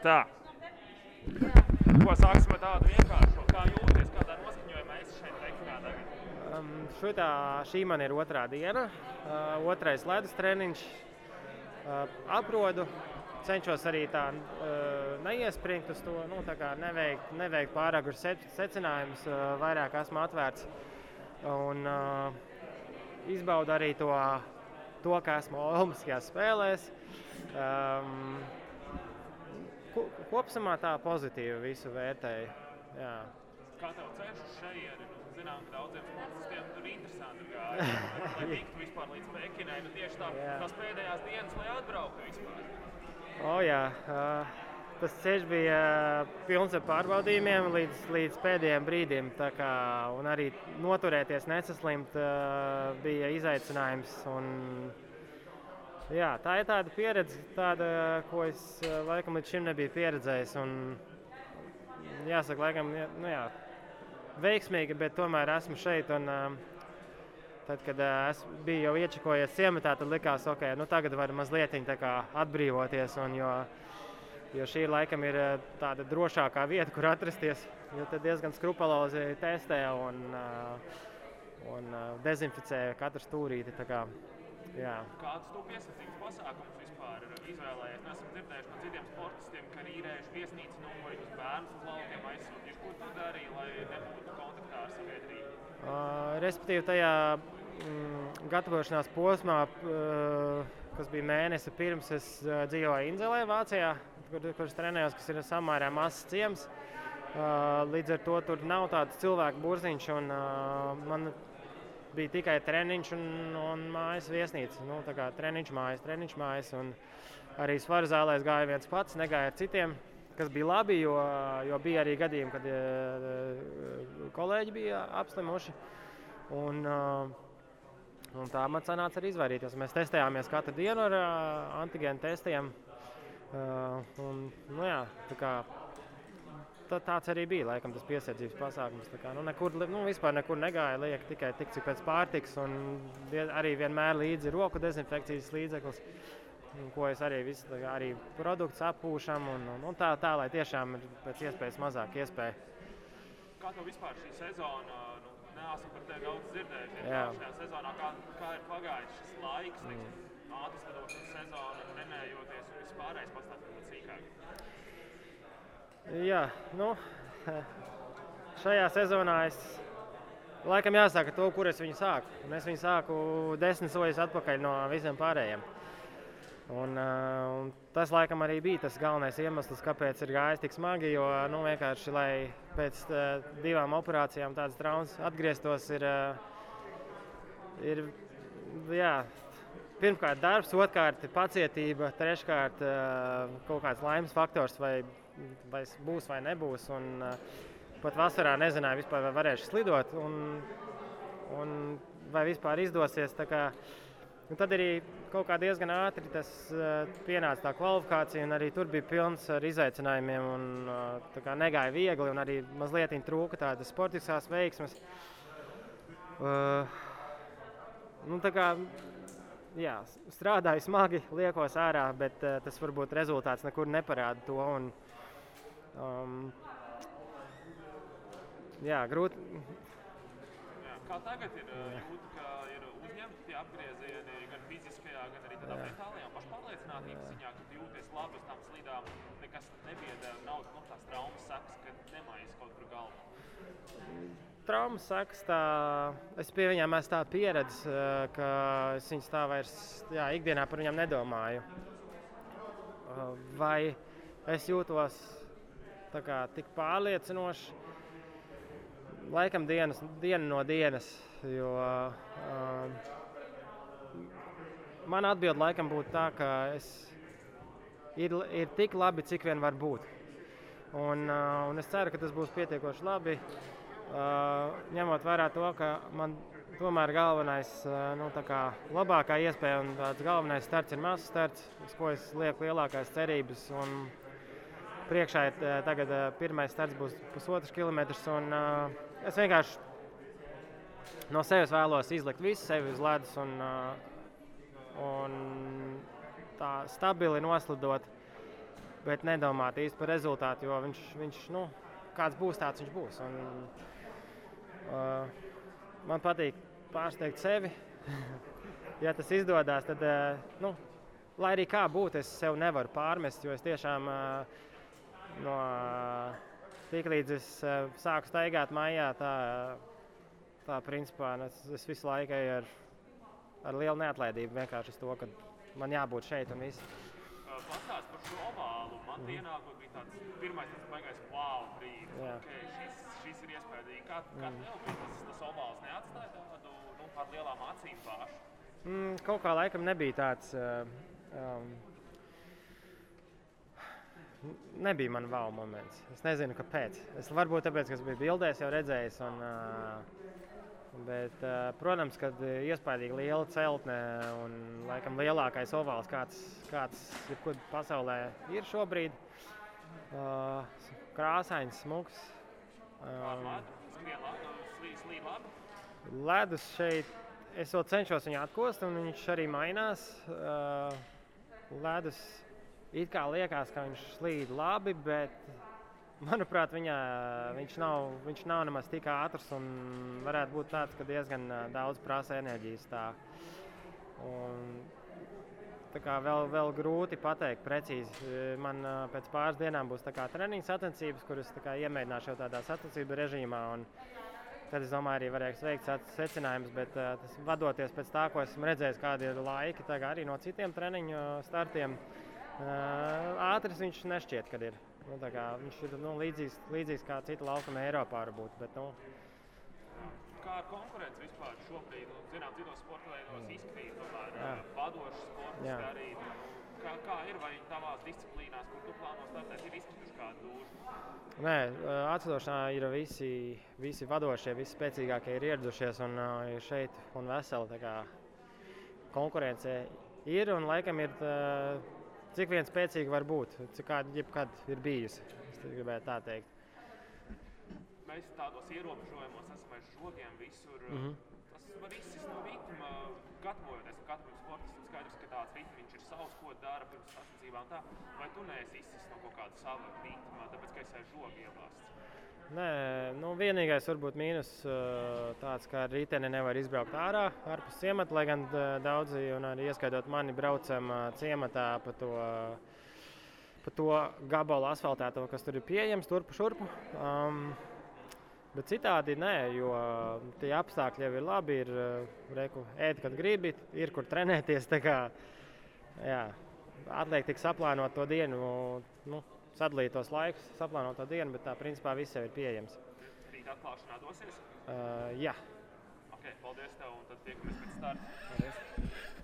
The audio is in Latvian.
Tā. Ko sāksim ar tādu vienkāršu? Kā jūties, kādā noskaņojumā esi šeit Pekinā tagad? Šī man ir otrā diena, otrais ledus treniņš. Aprodu, cenšos arī tā neiespringt uz to, tā kā neveikt pārāk secinājumus, vairāk esmu atvērts un izbaudu arī to, ka esmu olimpiskajās spēlēs. Kopsumā tā pozitīvi visu vērtēju. Jā. Kā tev ceļš uz šejieni? Zinām, ka daudziem sportistiem tur interesanti gāja. Lai tiktu vispār līdz Pekinai, tieši tās pēdējās dienas, lai atbrauktu vispār. Jā. Tas ceļš bija pilns ar pārbaudījumiem līdz pēdējiem brīdim. Un arī noturēties, nesaslimt bija izaicinājums. Jā, tā ir tāda pieredze, ko es laikam līdz šim nebiju pieredzējis. Jāsaka, laikam, veiksmīgi, bet tomēr esmu šeit. Tad, kad es biju jau iečakojies ciematā, tad likās, tagad var mazliet atbrīvoties. Jo šī laikam ir tāda drošākā vieta, kur atrasties. Jo tad diezgan skrupulozi testē un dezinficē katru stūrīti. Kādus tu piesardzīgus pasākumus vispār izvēlējies? Mēs esam dzirdējuši no citiem sportistiem, ka īrējuši viesnīcu numuriņus, bērnus uz laukiem aizsūtījuši. Ko tu darīji, lai nebūtu kontaktā ar sabiedrību? Respektīvi tajā gatavošanās posmā, kas bija mēnesi pirms, es dzīvoju Inzelē, Vācijā, kur es trenējos, kas ir samērā mazs ciems. Līdz ar to tur nav tāds cilvēku burziņš un man bija tikai treniņš un mājas viesnīca. Treniņš mājas. Un arī svaru zālēs gāja viens pats, negāja ar citiem, kas bija labi, jo bija arī gadījumi, kad kolēģi bija apslimuši. Un tā man sanāca arī izvairīties. Mēs testējāmies katru dienu ar antigēnu testiem. Tāds arī bija, laikam, tas piesardzības pasākums. Vispār nekur negāja, liek tikai tik, cik pēc pārtiks, un arī vienmēr līdzi roku dezinfekcijas līdzeklis, ko es arī arī produktus appūšam, un tā, lai tiešām ir pēc iespējas mazāk iespēja. Kā tev vispār šī sezona, neesam par tevi daudz dzirdējuši, šajā sezonā, kā ir pagājis šis laiks, ātri skatot sezonu, trenējoties un vispārējais pastāstīt sīkāk? Jā, šajā sezonā es laikam jāsaka to, kur es viņu sāku. Un es viņu sāku 10 soļus atpakaļ no visiem pārējiem. Un tas laikam arī bija tas galvenais iemesls, kāpēc ir gājis tik smagi, jo vienkārši, lai pēc 2 operācijām tādas traumas atgrieztos, ir pirmkārt darbs, otrkārt pacietība, treškārt kaut kāds laimes faktors vai būs vai nebūs. Pat vasarā nezināju vispār, vai varēšu slidot un vai vispār izdosies. Tad arī kaut kā diezgan ātri tas pienāca tā kvalifikācija, un arī tur bija pilns ar izaicinājumiem un negāja viegli, un arī mazliet trūka tādas sportiskās veiksmes. Strādāju smagi, liekos ārā, bet tas varbūt rezultāts nekur neparāda to. Grūti. Kā tagad ir jūta, ka ir uzņemti tie apgriezieni gan fiziskajā, gan arī tādā mentālajā un pašpārliecinātības ziņā, ka tu jūties labi uz tām slidām, nekas nebiedē, nav tās traumas sekas, ka nemājas kaut kur galvā? Traumas sekas, es pie viņām esmu tā pieredze, ka es viņas tā vairs ikdienā par viņām nedomāju. Vai es jūtos tik pārliecinoši? Laikam diena no dienas, jo man atbild laikam būtu tā, ka ir tik labi, cik vien var būt. Un es ceru, ka tas būs pietiekoši labi, ņemot vērā to, ka man tomēr galvenais, labākā iespēja un tāds galvenais starts ir mazs starts, uz ko es lieku lielākās cerības. Un priekšā ir tagad pirmais starts būs 1,5 kilometrs, un es vienkārši no sevis vēlos izlikt visu sevi uz ledus un tā stabili noslidot bet nedomāt īsti par rezultātu, jo viņš kāds būs, tāds viņš būs. Un, man patīk pārsteigt sevi. Ja tas izdodas, tad, lai arī kā būtu, es sev nevaru pārmest, jo es tiešām tiklīdz es sāku staigāt mājā, tā principā es visu laiku eju ar lielu neatlaidību vienkārši uz to, ka man jābūt šeit un viss. Pastāst par šo ovālu. Man ienākot bija tāds pirmais baigais wow brīdis. Okay, šis ir iespējīgi. Kā tev bija tas ovāls neatstāja tādu ar lielām acīm pārši? Kaut kā laikam nebija tāds, nebija man wow moments. Es nezinu, kāpēc. Varbūt tāpēc, ka es biju bildēs jau redzējis. Bet, protams, kad iespaidīgi liela celtne un laikam lielākais ovāls, kāds jebkur pasaulē ir šobrīd. Krāsains, smuks. Slīd labi? Ledus šeit, es vēl cenšos viņu atkost un viņš arī mainās. Ledus it kā liekas, ka viņš slīd labi, bet manuprāt, viņš nav nemaz tik ātrs un varētu būt tāds, ka diezgan daudz prasa enerģijas tā. Un, tā kā vēl grūti pateikt precīzi. Man pēc pāris dienām būs tā kā treniņu sacensības, kuras tā kā iemēģināšu jau tādā sacensību režīmā. Un tad es domāju, arī varēšu veikt secinājumus, bet tas vadoties pēc tā, ko esmu redzējis, kādi ir laiki, tā kā arī no citiem treniņu startiem, ātrs viņš nešķiet, kad ir. Viņš ir līdzīgs kā cita laukuma Eiropā varbūt, bet Kā ar konkurence vispār šobrīd, zinām, citos sporta veidos izkrīt, tomēr vadošs sports arī. Kā ir, vai tavās disciplīnās, kur tu plāno startēt, ir izkrituši kādu dūžu? Nē, atcedošanā ir visi vadošie, visi spēcīgākie ir ieradušies un ir šeit un veseli. Tā kā konkurence ir un laikam ir cik vien spēcīgi var būt, cik jebkad ir bijusi, es gribētu tā teikt. Mēs tādos ierobežojumos esam ar žogiem visur. Tas var izsist no ritma, gatavojoties katram sportistam. Skaidrs, ka tāds ritmiņš ir savs, ko dara pirms sacensībām tā. Vai tu neesi izsist no kaut kāda sava ritma, tāpēc, ka esi ar žogu ielāsts? Nē, vienīgais varbūt mīnus tāds, ka ar riteni nevar izbraukt ārpus ciemata, lai gan daudzi, un arī ieskaidot mani, braucam ciematā pa to gabalu asfaltēto, kas tur ir pieejams, turpu šurpu. Bet citādi nē, jo tie apstākļi jau ir labi, ir ēd, kad gribi, ir kur trenēties, tā kā, atliek tik saplānot to dienu, sadalīt tos laikus, saplānot to dienu, bet tā principā viss jau ir pieejams. Rīt atklāšanā dosies? Jā. Ok, paldies tev, un tad tiekamies pēc starta. Paldies.